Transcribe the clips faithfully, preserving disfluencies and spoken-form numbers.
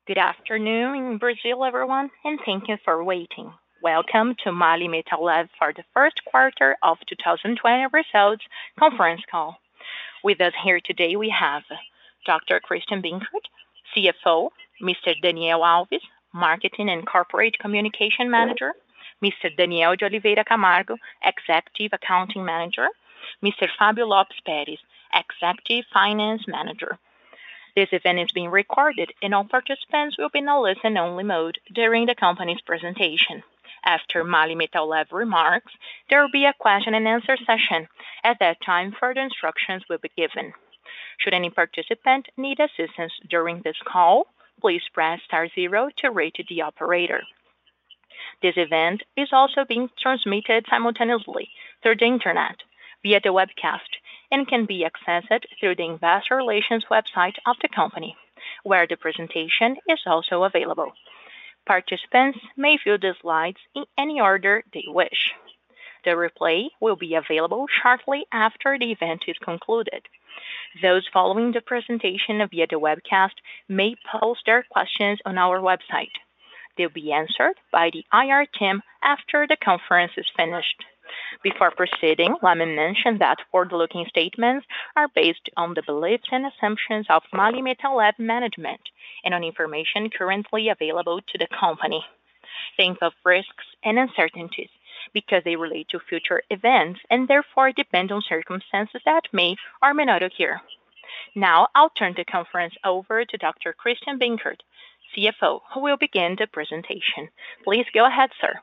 Good afternoon in Brazil, everyone, and thank you for waiting. Welcome to Mali Metal Lab for the first quarter of twenty twenty results conference call. With us here today, we have Doctor Christian Binkert, C F O, Mister Daniel Alves, Marketing and Corporate Communication Manager, Mister Daniel de Oliveira Camargo, Executive Accounting Manager, Mister Fábio Lopes Pérez, Executive Finance Manager. This event is being recorded, and all participants will be in a listen-only mode during the company's presentation. After Mali Metal Lab remarks, there will be a question and answer session. At that time, further instructions will be given. Should any participant need assistance during this call, please press star zero to reach the operator. This event is also being transmitted simultaneously through the internet via the webcast and can be accessed through the investor relations website of the company, where the presentation is also available. Participants may view the slides in any order they wish. The replay will be available shortly after the event is concluded. Those following the presentation via the webcast may post their questions on our website. They'll be answered by the I R team after the conference is finished. Before proceeding, let me mention that forward-looking statements are based on the beliefs and assumptions of Mali Metal Lab management and on information currently available to the company. Think of risks and uncertainties because they relate to future events and therefore depend on circumstances that may or may not occur. Now, I'll turn the conference over to Doctor Christian Binkert, C F O, who will begin the presentation. Please go ahead, sir.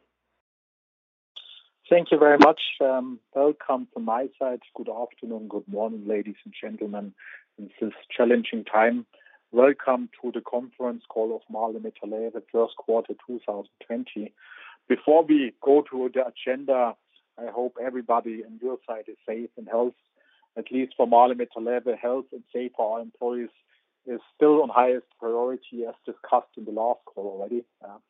Thank you very much. Um, welcome from my side. Good afternoon, good morning, ladies and gentlemen. In this challenging time, welcome to the conference call of Mali Metal Lab, the first quarter twenty twenty. Before we go to the agenda, I hope everybody on your side is safe and healthy. At least for Mali Metal Lab, health and safety for our employees is still on highest priority, as discussed in the last call already.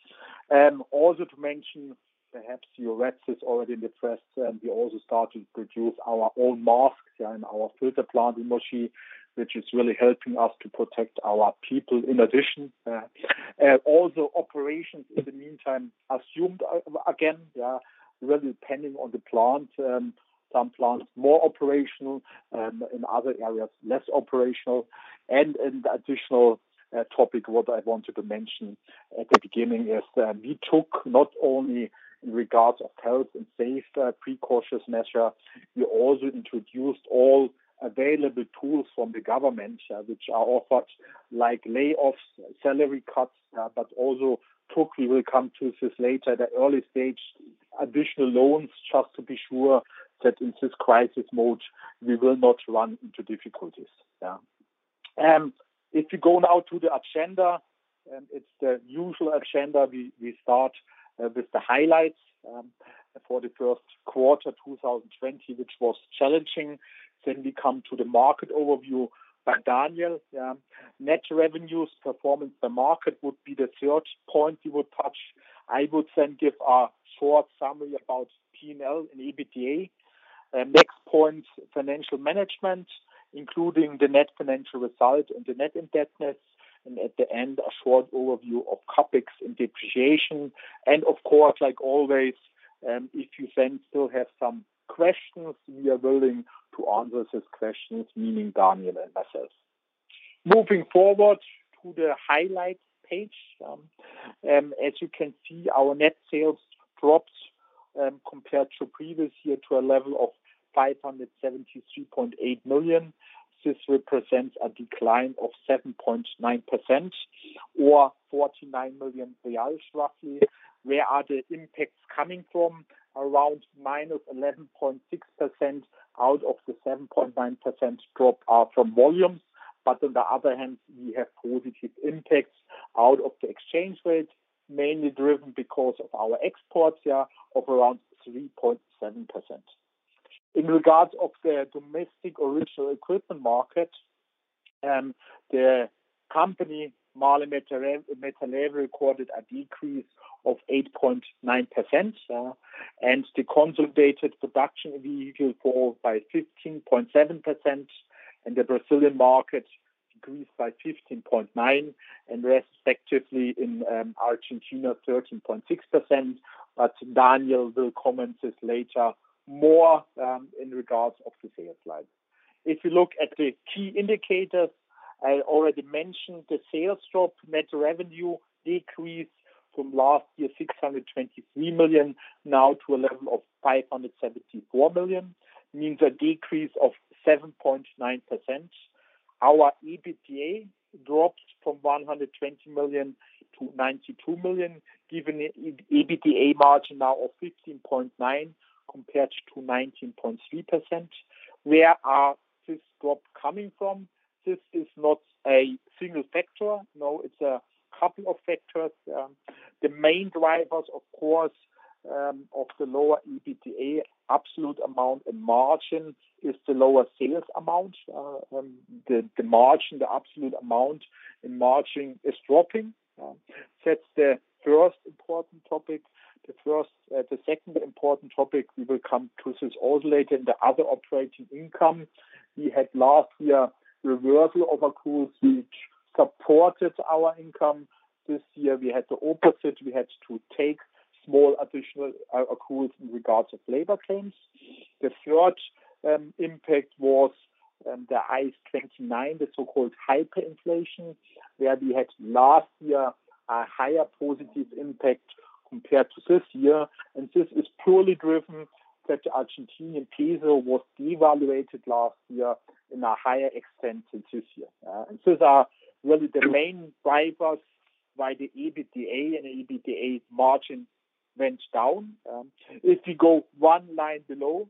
Uh, um, also to mention, perhaps you read this already in the press, and we also started to produce our own masks yeah, in our filter plant in Moshi, which is really helping us to protect our people in addition. Uh, uh, also, operations in the meantime assumed uh, again, yeah, really depending on the plant. Um, some plants more operational, um, in other areas less operational. And an additional uh, topic what I wanted to mention at the beginning is uh, we took not only in regards of health and safe uh, precautions measure, we also introduced all available tools from the government, uh, which are offered like layoffs, salary cuts, uh, but also took, we will come to this later, the early stage additional loans just to be sure that in this crisis mode, we will not run into difficulties. Yeah. Um, if we go now to the agenda, um, it's the usual agenda. We, we start uh, with the highlights um, for the first quarter twenty twenty, which was challenging. Then we come to the market overview by Daniel. Yeah. Net revenues, performance by market would be the third point we would touch. I would then give a short summary about P and L and EBITDA. Uh, next point, financial management, including the net financial result and the net indebtedness. And at the end, a short overview of CapEx and depreciation. And of course, like always, um, if you then still have some questions, we are willing to answer these questions, meaning Daniel and myself. Moving forward to the highlights page, um, um, as you can see, our net sales dropped um, compared to previous year to a level of five hundred seventy-three point eight million. This represents a decline of seven point nine percent or forty-nine million reals roughly. Where are the impacts coming from? Around minus eleven point six percent out of the seven point nine percent drop are from volumes. But on the other hand, we have positive impacts out of the exchange rate, mainly driven because of our exports yeah, of around three point seven percent. In regards of the domestic original equipment market, um, the company Mali Metal Lab recorded a decrease of eight point nine percent, uh, and the consolidated production vehicle fall by fifteen point seven percent, and the Brazilian market decreased by fifteen point nine and respectively in um, Argentina thirteen point six percent. But Daniel will comment this later more um, in regards of the sales line. If you look at the key indicators, I already mentioned the sales drop, net revenue decrease from last year six hundred twenty-three million now to a level of five hundred seventy-four million, means a decrease of seven point nine percent. Our EBITDA dropped from one hundred twenty million to ninety-two million, giving an EBITDA margin now of fifteen point nine compared to nineteen point three percent. Where are this drop coming from? This is not a single factor. No, it's a couple of factors. Um, the main drivers, of course, um, of the lower EBITDA absolute amount and margin is the lower sales amount. Uh, um, the, the margin, the absolute amount in margin is dropping. Uh, that's the first important topic. The first, uh, the second important topic, we will come to this also later in the other operating income. We had last year reversal of accruals which supported our income. This year we had the opposite. We had to take small additional uh, accruals in regards of labor claims. The third um, impact was um, the I A S twenty-nine, the so-called hyperinflation, where we had last year a higher positive impact compared to this year. And this is purely driven that the Argentinian peso was devaluated last year in a higher extent than this year. Uh, and these are really the main drivers why the EBITDA and the EBITDA margin went down. Um, if we go one line below,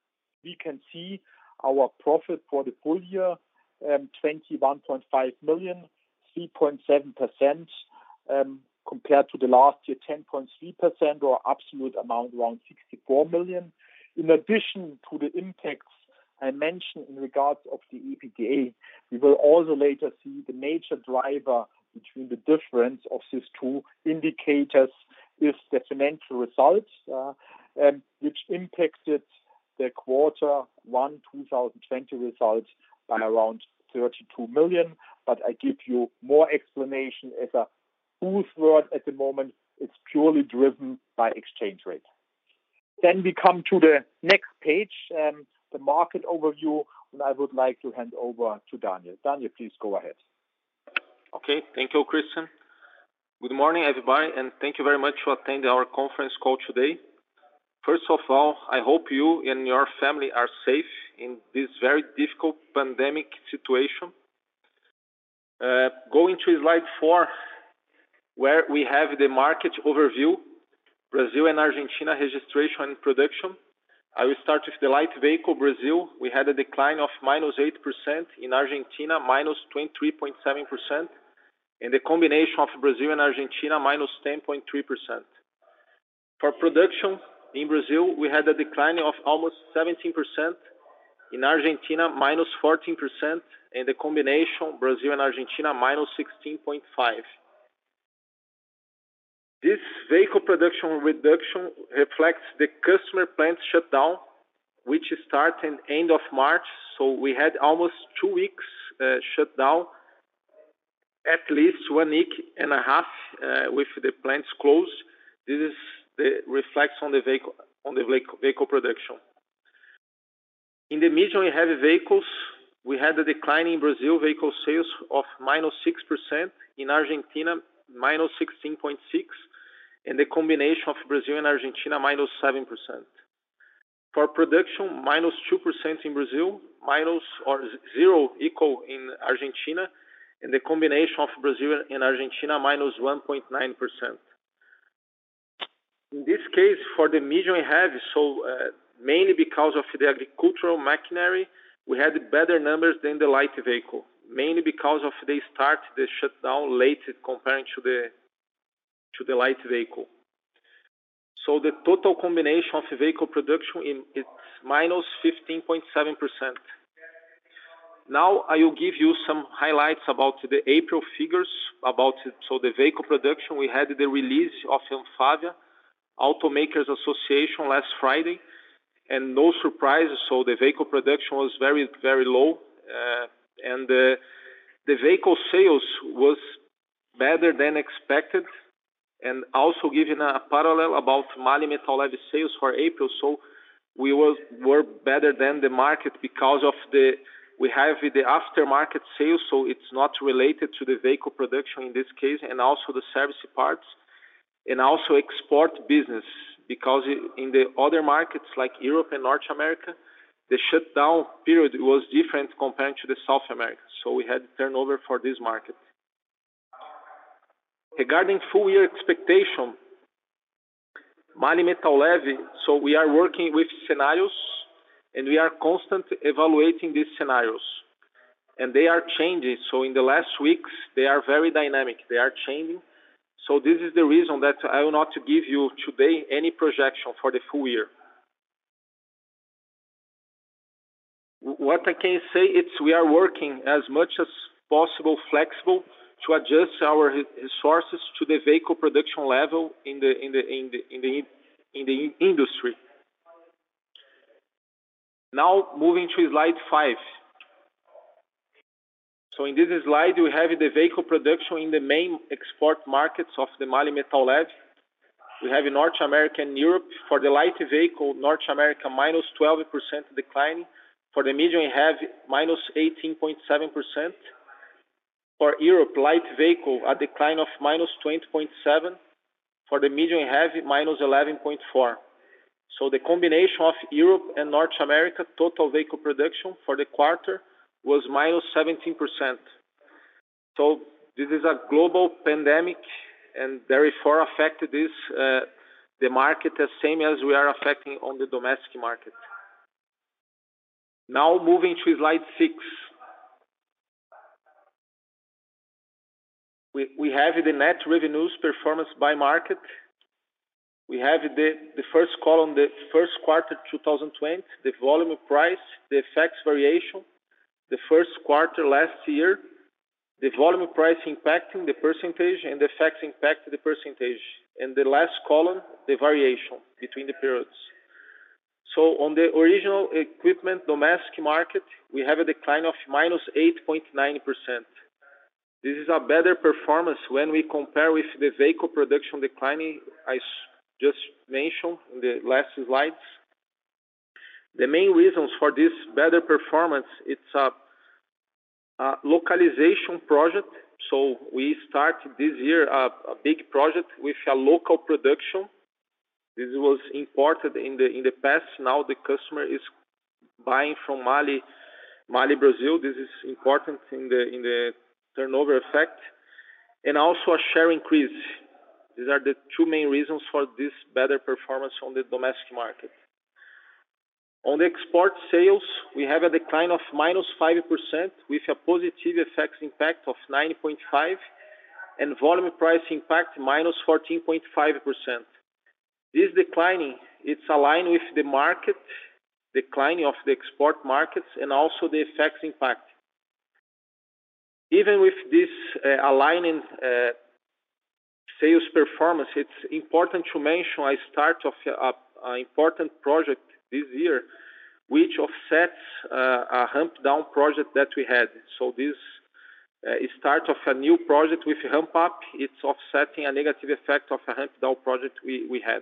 we can see our profit for the full year, um, twenty-one point five million, three point seven percent, um, compared to the last year, ten point three percent, or absolute amount around sixty-four million. In addition to the impacts I mentioned in regards of the EBITDA, we will also later see the major driver between the difference of these two indicators is the financial results, uh, um, which impacted the quarter one twenty twenty results by around thirty-two million. But I give you more explanation as a buzzword at the moment. It's purely driven by exchange rate. Then we come to the next page, um, the market overview, and I would like to hand over to Daniel. Daniel, please go ahead. Okay, thank you, Christian. Good morning, everybody, and thank you very much for attending our conference call today. First of all, I hope you and your family are safe in this very difficult pandemic situation. Uh, going to slide four, where we have the market overview, Brazil and Argentina registration and production. I will start with the light vehicle. Brazil, we had a decline of minus eight percent. In Argentina, minus twenty-three point seven percent. And the combination of Brazil and Argentina, minus ten point three percent. For production, in Brazil, we had a decline of almost seventeen percent. In Argentina, minus fourteen percent. And the combination, Brazil and Argentina, minus sixteen point five percent. This vehicle production reduction reflects the customer plant shutdown, which started at the end of March. So we had almost two weeks uh, shut down, at least one week and a half uh, with the plants closed. This is the reflects on the vehicle on the vehicle production. In the medium and heavy vehicles, we had a decline in Brazil vehicle sales of minus six percent. In Argentina, minus sixteen point six percent. And the combination of Brazil and Argentina, minus seven percent. For production, minus two percent in Brazil, minus or zero equal in Argentina, and the combination of Brazil and Argentina, minus one point nine percent. In this case, for the medium and heavy, so uh, mainly because of the agricultural machinery, we had better numbers than the light vehicle, mainly because of they start the shutdown late comparing to the to the light vehicle. So the total combination of vehicle production in it's minus fifteen point seven percent. Now I will give you some highlights about the April figures about so the vehicle production. We had the release of Anfavea, Automakers Association, last Friday, and no surprises. So the vehicle production was very very low, uh, and uh, the vehicle sales was better than expected, and also giving a parallel about MAHLE Metal Leve sales for April. So we were, were better than the market because of the, we have the aftermarket sales, so it's not related to the vehicle production in this case, and also the service parts, and also export business, because in the other markets like Europe and North America, the shutdown period was different compared to the South America. So we had turnover for this market. Regarding full year expectation, MAHLE Metal Leve, so we are working with scenarios and we are constantly evaluating these scenarios. And they are changing. So in the last weeks, they are very dynamic. They are changing. So this is the reason that I will not give you today any projection for the full year. What I can say is we are working as much as possible flexible to adjust our resources to the vehicle production level in the in the in the in the in the industry. Now moving to slide five. So in this slide we have the vehicle production in the main export markets of the MAHLE Metal Leve. We have in North America and Europe. For the light vehicle, North America minus twelve percent decline. For the medium and heavy, minus eighteen point seven percent. For Europe, light vehicle, a decline of minus twenty point seven. For the medium and heavy, minus eleven point four. So the combination of Europe and North America total vehicle production for the quarter was minus seventeen percent. So this is a global pandemic, and therefore affected this uh, the market the same as we are affecting on the domestic market. Now moving to slide six. We, we have the net revenues performance by market. We have the, the first column, the first quarter two thousand twenty, the volume price, the F X variation, the first quarter last year, the volume price impacting the percentage, and the F X impacted the percentage. And the last column, the variation between the periods. So on the original equipment domestic market, we have a decline of minus eight point nine percent. This is a better performance when we compare with the vehicle production declining I just mentioned in the last slides. The main reasons for this better performance, it's a, a localization project. So we started this year a, a big project with a local production. This was imported in the in the past. Now the customer is buying from MAHLE, MAHLE Brazil. This is important in the in the turnover effect, and also a share increase. These are the two main reasons for this better performance on the domestic market. On the export sales, we have a decline of minus five percent with a positive F X impact of nine point five and volume price impact minus fourteen point five percent. This declining, it's aligned with the market, declining of the export markets, and also the F X impact. Even with this uh, aligning uh, sales performance, it's important to mention a start of an important project this year, which offsets uh, a ramp down project that we had. So this uh, start of a new project with ramp up, it's offsetting a negative effect of a ramp down project we, we had.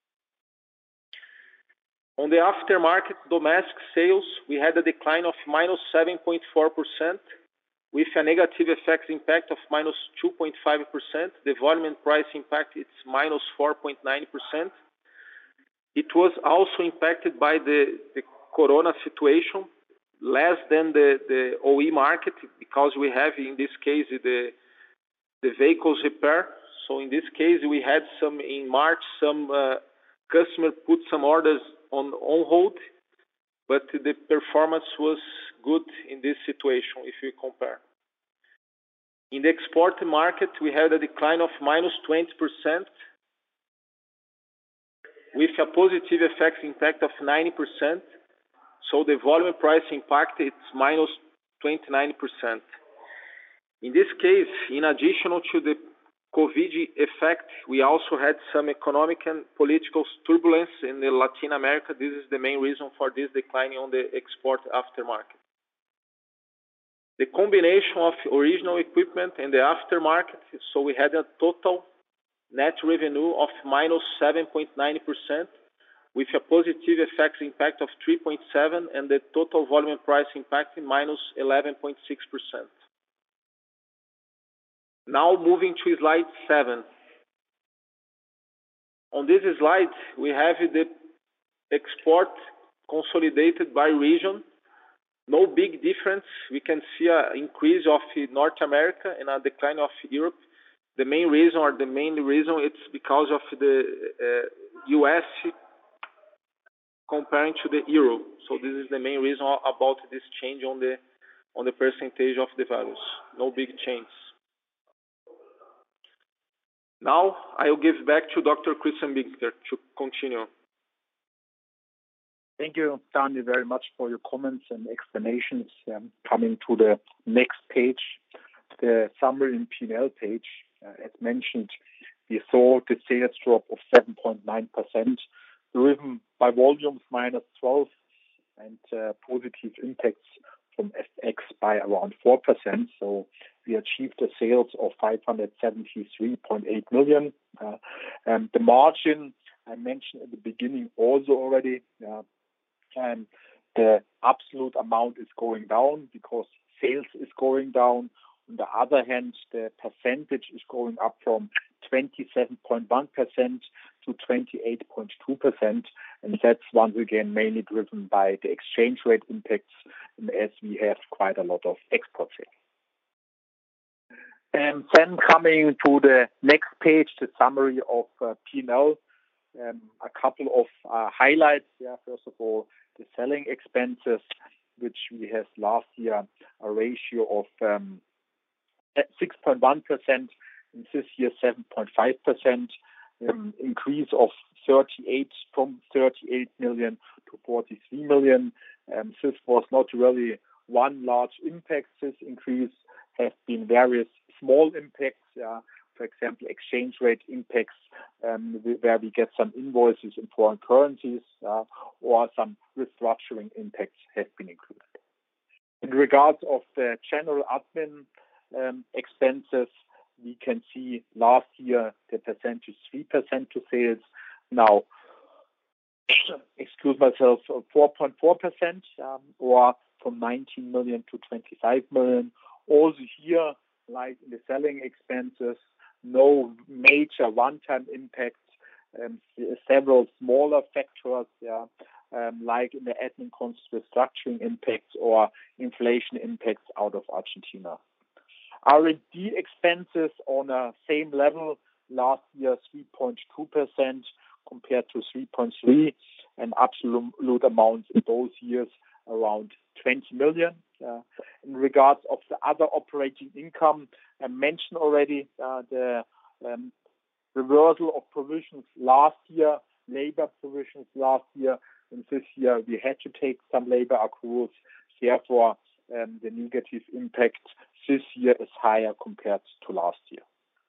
On the aftermarket domestic sales, we had a decline of minus seven point four percent with a negative F X impact of minus two point five percent. The volume and price impact is minus four point nine percent. It was also impacted by the, the corona situation, less than the, the O E market, because we have in this case the, the vehicles repair. So in this case, we had some in March, some uh, customer put some orders on, on hold, but the performance was good in this situation if you compare. In the export market, we had a decline of minus twenty percent with a positive F X impact of ninety percent. So the volume price impact is minus twenty-nine percent. In this case, in addition to the COVID effect, we also had some economic and political turbulence in the Latin America. This is the main reason for this decline on the export aftermarket. The combination of original equipment and the aftermarket, so we had a total net revenue of minus seven point nine percent, with a positive F X impact of three point seven and the total volume and price impact in minus eleven point six percent. Now moving to slide seven. On this slide, we have the export consolidated by region. No big difference. We can see an increase of North America and a decline of Europe. The main reason, or the main reason, it's because of the uh, U S comparing to the euro. So this is the main reason about this change on the on the percentage of the values. No big change. Now I'll give back to Doctor Christian Binkler to continue. Thank you, Daniel, very much for your comments and explanations. Um, coming to the next page, the summary and P and L page. Uh, as mentioned, we saw the sales drop of seven point nine percent, driven by volumes minus twelve and uh, positive impacts from F X by around four percent. So we achieved a sales of five hundred seventy-three point eight million. Uh, and the margin I mentioned at the beginning also already. Uh, and the absolute amount is going down because sales is going down. On the other hand, the percentage is going up from twenty-seven point one percent to twenty-eight point two percent. And that's once again mainly driven by the exchange rate impacts, as we have quite a lot of export sales. And then coming to the next page, the summary of uh, P and L. Um, a couple of uh, highlights. Yeah, first of all, the selling expenses, which we had last year a ratio of um, six point one percent, and this year seven point five percent, um, increase of thirty-eight from thirty-eight million to forty-three million. Um, this was not really one large impact. This increase has been various small impacts. Uh, For example, exchange rate impacts, um, where we get some invoices in foreign currencies, uh, or some restructuring impacts have been included. In regards of the general admin um, expenses, we can see last year the percentage three percent to sales. Now, excuse myself, four point four percent, um, or from nineteen million to twenty-five million. Also here, like in the selling expenses, no major one-time impacts, um, several smaller factors, yeah, um, like in the admin cost restructuring impacts or inflation impacts out of Argentina. R and D expenses on a same level, last year three point two percent compared to three point three, and absolute amounts in both years around twenty million. Uh, in regards of the other operating income, I mentioned already uh, the um, reversal of provisions last year, labor provisions last year, and this year we had to take some labor accruals. Therefore, um, the negative impact this year is higher compared to last year.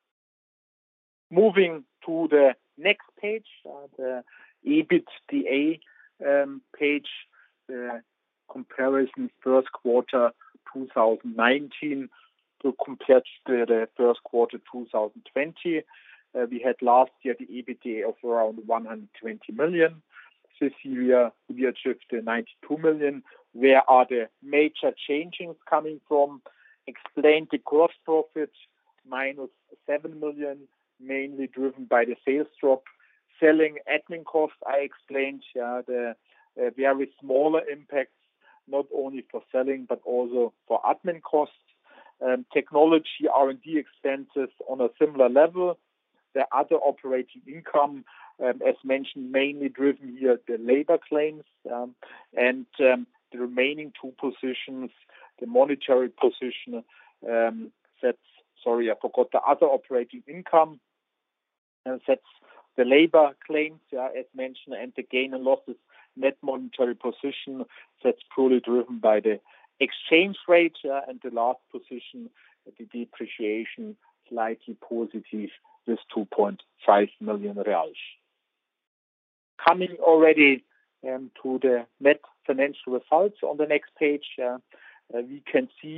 Moving to the next page, uh, the EBITDA um, page, the comparison first quarter two thousand nineteen to compared to the first quarter two thousand twenty. Uh, we had last year the EBITDA of around one hundred twenty million. This year we achieved ninety-two million. Where are the major changes coming from? Explained the gross profit minus seven million, mainly driven by the sales drop. Selling admin costs, I explained uh, the uh, very smaller impacts, not only for selling but also for admin costs. Um, technology R and D expenses on a similar level. The other operating income, um, as mentioned, mainly driven here the labor claims, um, and um, the remaining two positions, the monetary position, um, that's, sorry, I forgot the other operating income, and that's the labor claims, yeah, as mentioned, and the gain and losses net monetary position, that's purely driven by the exchange rate, uh, and the last position, the depreciation, slightly positive with two point five million reals. Coming already um, to the net financial results on the next page, uh, uh, we can see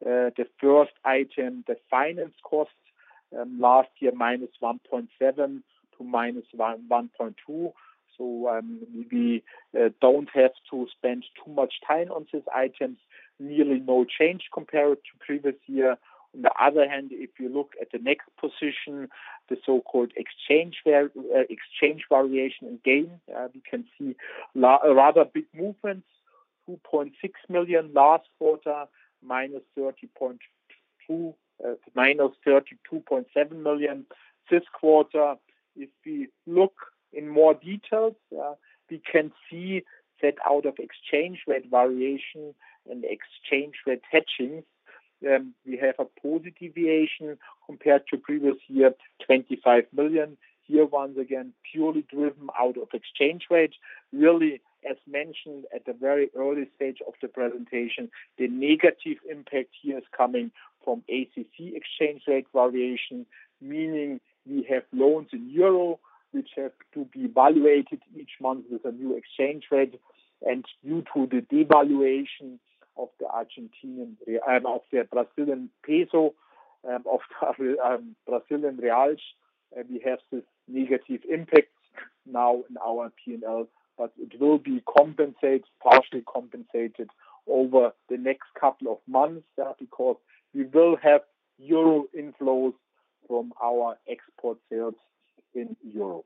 Uh, the first item, the finance cost, um, last year minus one point seven to minus one point two. So um, we uh, don't have to spend too much time on these items. Nearly no change compared to previous year. On the other hand, if you look at the next position, the so-called exchange var- uh, exchange variation and gain, uh, we can see la- rather big movements. two point six million last quarter, minus thirty point two, uh, minus thirty-two point seven million this quarter. If we look in more details, uh, we can see that out of exchange rate variation and exchange rate hedging, um, we have a positive deviation compared to previous year, twenty-five million. Here, once again, purely driven out of exchange rate. Really, as mentioned at the very early stage of the presentation, the negative impact here is coming from A C C exchange rate variation, meaning we have loans in euro, which have to be evaluated each month with a new exchange rate. And due to the devaluation of the Argentinian, um, of the Brazilian peso, um, of the um, Brazilian reals, uh, we have this negative impact now in our P and L, but it will be compensated, partially compensated over the next couple of months, uh, because we will have euro inflows from our export sales in euro.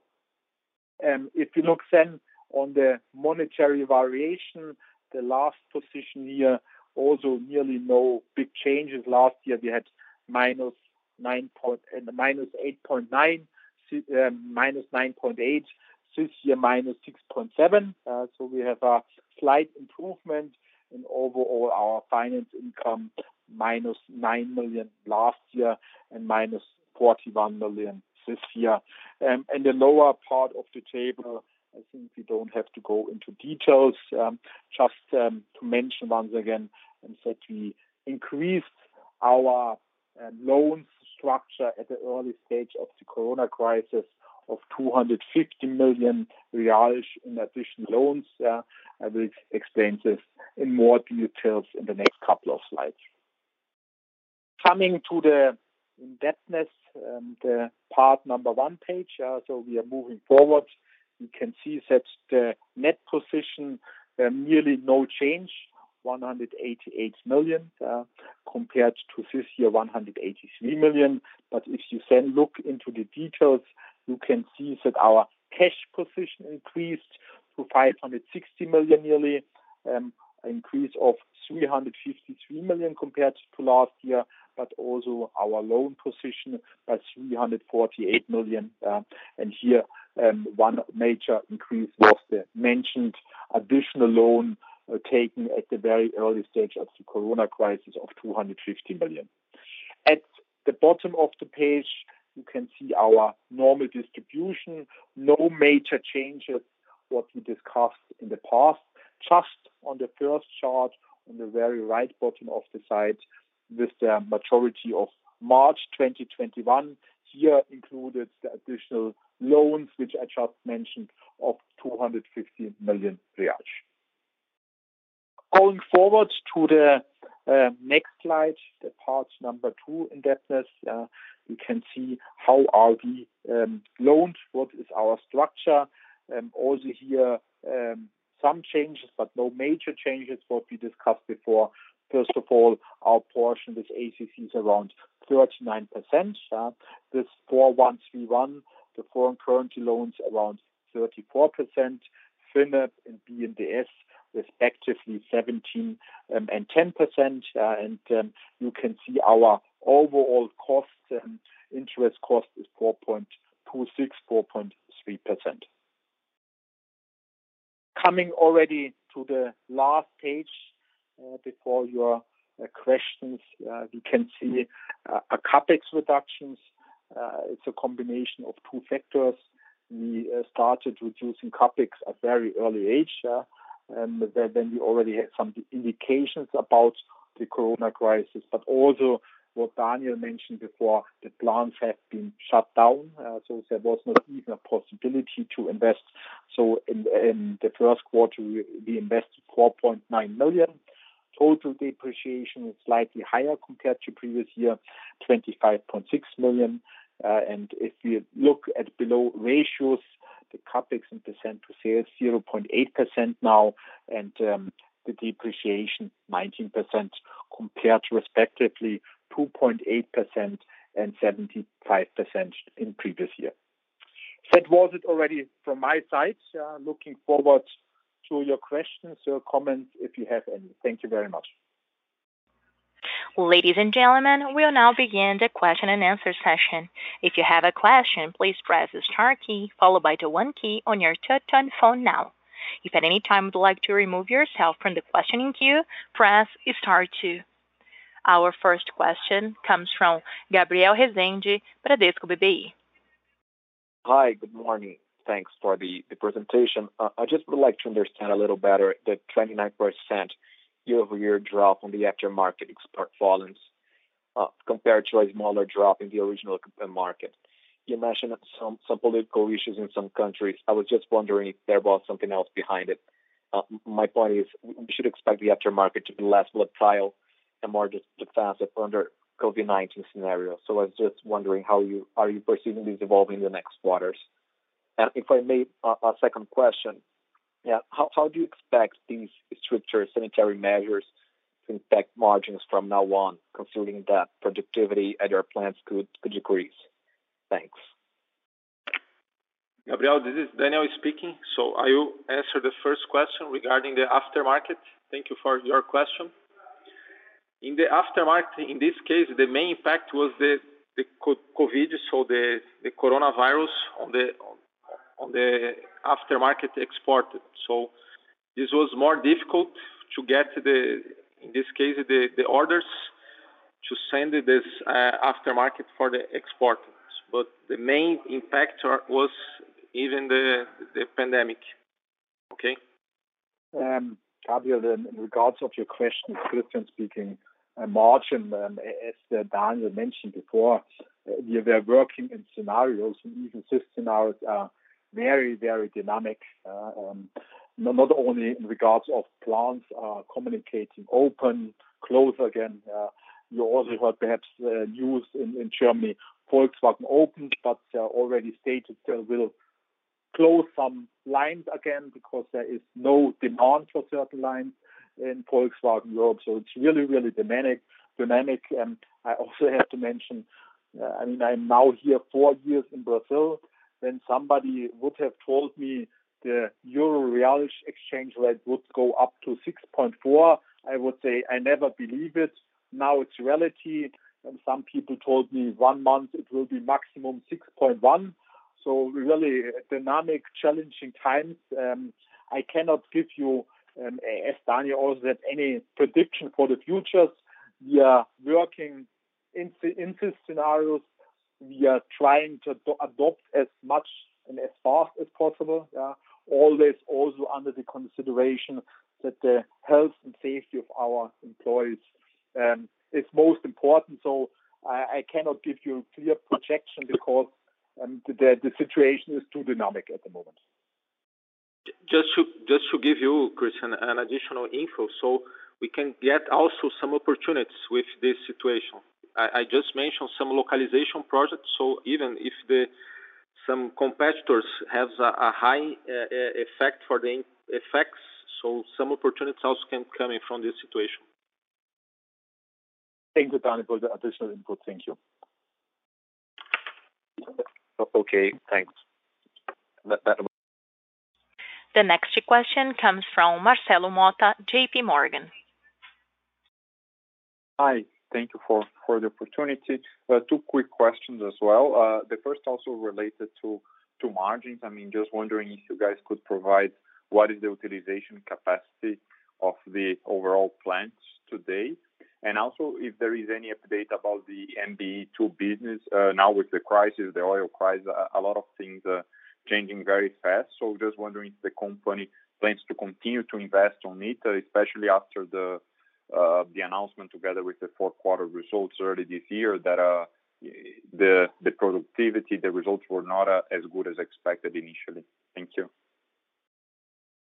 Um, if you look then on the monetary variation, the last position here, also nearly no big changes. Last year we had minus nine point, uh, minus eight point nine, uh, minus nine point eight. This year minus six point seven. Uh, so we have a slight improvement in overall our finance income, minus nine million last year and minus forty-one million this year. Um, and the lower part of the table, I think we don't have to go into details. Um, just um, to mention once again um, that we increased our uh, loans structure at the early stage of the Corona crisis of two hundred fifty million reals in additional loans. Uh, I will explain this in more details in the next couple of slides. Coming to the indebtedness, um, the part number one page, uh, so we are moving forward. You can see that the net position, um, nearly no change, one hundred eighty-eight million uh, compared to this year, one hundred eighty-three million. But if you then look into the details, you can see that our cash position increased to five hundred sixty million nearly, um, an increase of three hundred fifty-three million compared to last year, but also our loan position by three hundred forty-eight million. Uh, and here, um, one major increase was the mentioned additional loan uh, taken at the very early stage of the Corona crisis of two hundred fifty million. At the bottom of the page, you can see our normal distribution, no major changes, what we discussed in the past. Just on the first chart, on the very right bottom of the side, with the maturity of March twenty twenty-one, here included the additional loans, which I just mentioned, of two hundred fifty million reais. Going forward to the uh, next slide, the part number two, indebtedness, uh, you can see how are we um, loaned, what is our structure. Um, also here, um, some changes, but no major changes, what we discussed before. First of all, our portion with A C C is around thirty-nine percent. Uh, this four one three one, the foreign currency loans, around thirty-four percent. FINEP and B N D S, respectively seventeen um, and ten percent. Uh, and um, you can see our overall cost, um, interest cost is four point two six, four point three percent. Coming already to the last page, uh, before your uh, questions, uh, we can see uh, a CapEx reductions. Uh, it's a combination of two factors. We uh, started reducing CapEx at a very early age, uh, and then we already had some indications about the Corona crisis, but also what Daniel mentioned before, the plants have been shut down, uh, so there was not even a possibility to invest. So in, in the first quarter, we, we invested four point nine million. Total depreciation is slightly higher compared to previous year, twenty-five point six million. Uh, and if we look at below ratios, the CapEx in percent to sales, zero point eight percent now, and um, the depreciation, nineteen percent, compared to respectively two point eight percent and seventy-five percent in previous year. That was it already from my side. Uh, looking forward to your questions or comments if you have any. Thank you very much. Ladies and gentlemen, we'll now begin the question and answer session. If you have a question, please press the star key followed by the one key on your touch-tone phone now. If at any time you'd like to remove yourself from the questioning queue, press star two. Our first question comes from Gabriel Rezende, Bradesco B B I. Hi, good morning. Thanks for the, the presentation. Uh, I just would like to understand a little better the twenty-nine percent year-over-year drop on the aftermarket export volumes uh, compared to a smaller drop in the original market. You mentioned some, some political issues in some countries. I was just wondering if there was something else behind it. Uh, my point is we should expect the aftermarket to be less volatile and more defensive under COVID nineteen scenario. So I was just wondering how you are you perceiving this evolving in the next quarters? And if I may, uh, a second question, yeah, how, how do you expect these stricter sanitary measures to impact margins from now on, considering that productivity at your plants could, could decrease? Thanks. Gabriel, this is Daniel speaking. So I will answer the first question regarding the aftermarket. Thank you for your question. In the aftermarket, in this case, the main impact was the, the COVID, so the, the coronavirus on the on the aftermarket exported. So this was more difficult to get the, in this case, the, the orders to send this uh, aftermarket for the export. But the main impact was even the the pandemic. Okay. Um, Gabriel, in regards of your question, Christian speaking, uh, margin, um, as uh, Daniel mentioned before, uh, we were working in scenarios, and even these scenarios are very, very dynamic. Uh, um, not only in regards of plants uh, communicating open, close again. Uh, you also heard perhaps uh, news in, in Germany, Volkswagen opened, but uh, already stated they will close some lines again because there is no demand for certain lines in Volkswagen Europe. So it's really, really dynamic. Dynamic. Um, I also have to mention, uh, I mean, I'm now here four years in Brazil. When somebody would have told me the euro-real exchange rate would go up to six point four, I would say I never believe it. Now it's reality. And some people told me one month it will be maximum six point one. So really dynamic, challenging times. Um, I cannot give you, um, as Daniel also said, any prediction for the futures. We are working in, in these scenarios. We are trying to do- adopt as much and as fast as possible. Yeah. Always also under the consideration that the health and safety of our employees um, is most important. So I, I cannot give you a clear projection because um, the, the situation is too dynamic at the moment. Just to just to give you, Christian, an additional info, so we can get also some opportunities with this situation. I, I just mentioned some localization projects. So even if the some competitors have a, a high uh, effect for the effects, so some opportunities also can come in from this situation. Thank you, Daniel, for the additional input. Thank you. Okay, thanks. That, that... The next question comes from Marcelo Mota, J P Morgan. Hi, thank you for, for the opportunity. Uh, two quick questions as well. Uh, the first also related to, to margins. I mean, just wondering if you guys could provide what is the utilization capacity of the overall plants today, and also if there is any update about the M B E two business. Uh, now with the crisis, the oil crisis, a, a lot of things uh, changing very fast. So just wondering if the company plans to continue to invest on it, uh, especially after the uh, the announcement together with the fourth quarter results early this year that uh, the the productivity, the results were not uh, as good as expected initially. Thank you.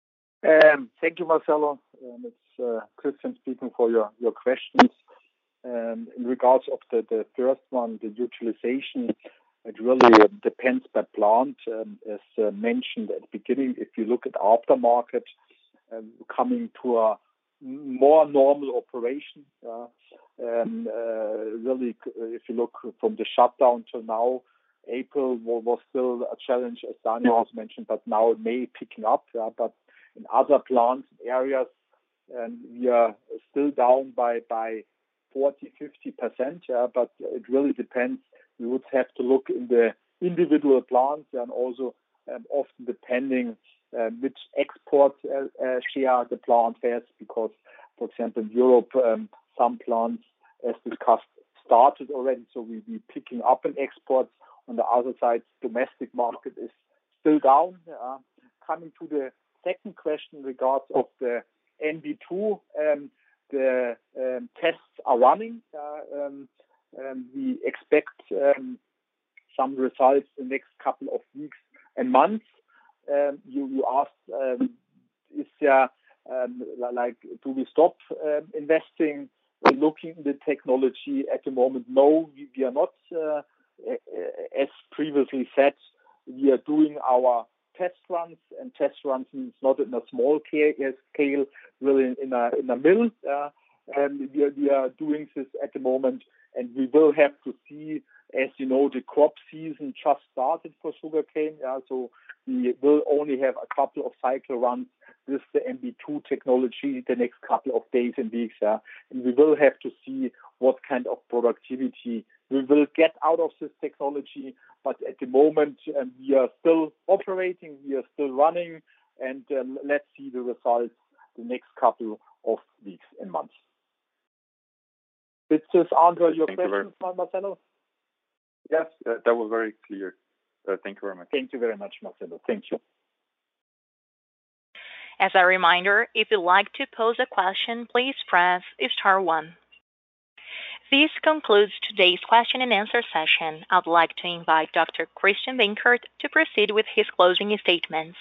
Um, thank you, Marcelo. Um, it's uh, Christian speaking for your, your questions. Um, in regards of the, the first one, the utilization, it really uh, depends per plant. Um, as uh, mentioned at the beginning, if you look at aftermarket, um, coming to a more normal operation, uh, um, uh, really, if you look from the shutdown till now, April was still a challenge, as Daniel has mentioned, but now May picking up. Yeah, but in other plant areas, um, we are still down by, by forty, fifty percent. Yeah, but it really depends. We would have to look in the individual plants and also um, often depending uh, which export uh, uh, share the plant has, because, for example, in Europe, um, some plants, as discussed, started already, so we be picking up in exports. On the other side, domestic market is still down. Uh, coming to the second question in regards of the N B two, um, the um, tests are running. Uh, um, um, we expect um, some results in the next couple of weeks and months. Um, you, you asked, um, is there, um, like, do we stop um, investing and looking in the technology at the moment? No, we, we are not. Uh, as previously said, we are doing our test runs, and test runs means not in a small scale, really in a in a mill. Uh, and we are, we are doing this at the moment, and we will have to see. As you know, the crop season just started for sugarcane, uh, so we will only have a couple of cycle runs with the M B two technology the next couple of days and weeks, uh, and we will have to see what kind of productivity we will get out of this technology. But at the moment, um, we are still operating, we are still running, and um, let's see the results the next couple of weeks and months. Did this answer your Thank questions, you Marcelo? Yes, uh, that was very clear. Uh, thank you very much. Thank you very much, Marcelo. Thank you. As a reminder, if you'd like to pose a question, please press star one. This concludes today's question and answer session. I'd like to invite Doctor Christian Benkert to proceed with his closing statements.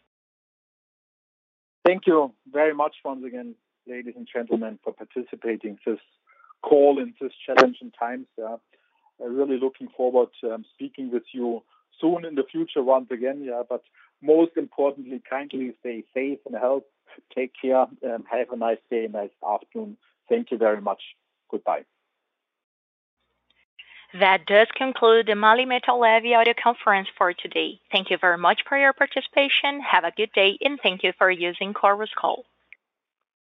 Thank you very much once again, ladies and gentlemen, for participating in this call in this challenging times. Uh, I'm really looking forward to um, speaking with you soon in the future once again. Yeah, but most importantly, kindly stay safe and healthy. Take care. Um, have a nice day, nice afternoon. Thank you very much. Goodbye. That does conclude the MAHLE Metal Leve audio conference for today. Thank you very much for your participation. Have a good day, and thank you for using Chorus Call.